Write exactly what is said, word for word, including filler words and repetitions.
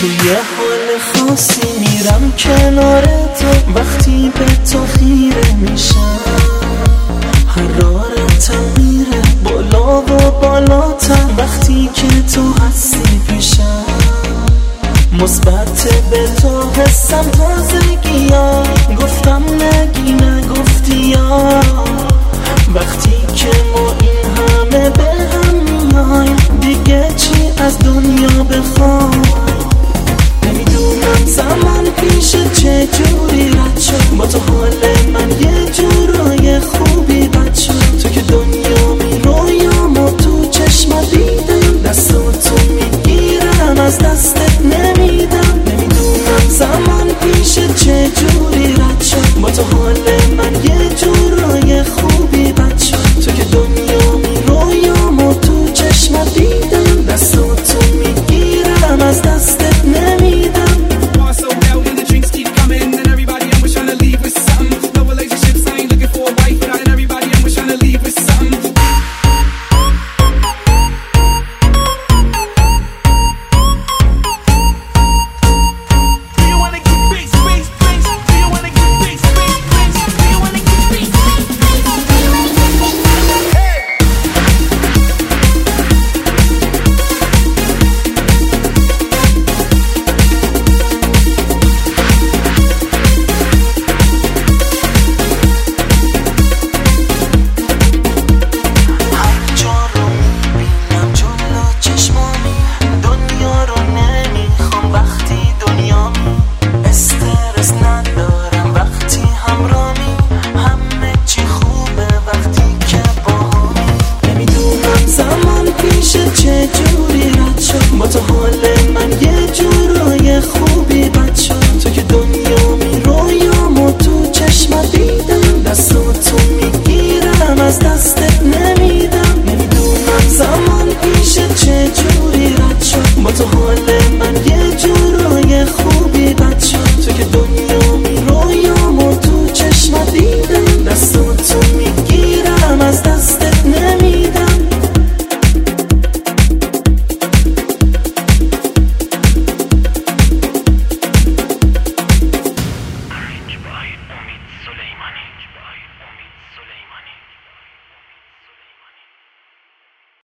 توی حال خاصی میرم کنار تو، وقتی به تو خیره میشم حرارتم میره بالا و بالاتر، وقتی که تو هستی پیشم مثبت به تو حسم تازگی ها، گفتم نگی نگفتی یا وقتی که ما این همه به هم میایم دیگه چی از دنیا بخوام. نمیدونم زمان پیشه چه جوری رد شد، با تو حال من یه جورای خوبی بد شد. تو که دنیا می رویامو تو چشمات دیدم، دستاتو میگیرم از دستت نمیدم. نمیدونم زمان پیشه چه جوری رد شد، با تو حال من یه جورای خوبی بد شد. تو که دنیا می رویامو تو چشمات دیدم، دستاتو میگیرم از دستت نمیدم. چه جوری رد شد، با تو حال من یه جوری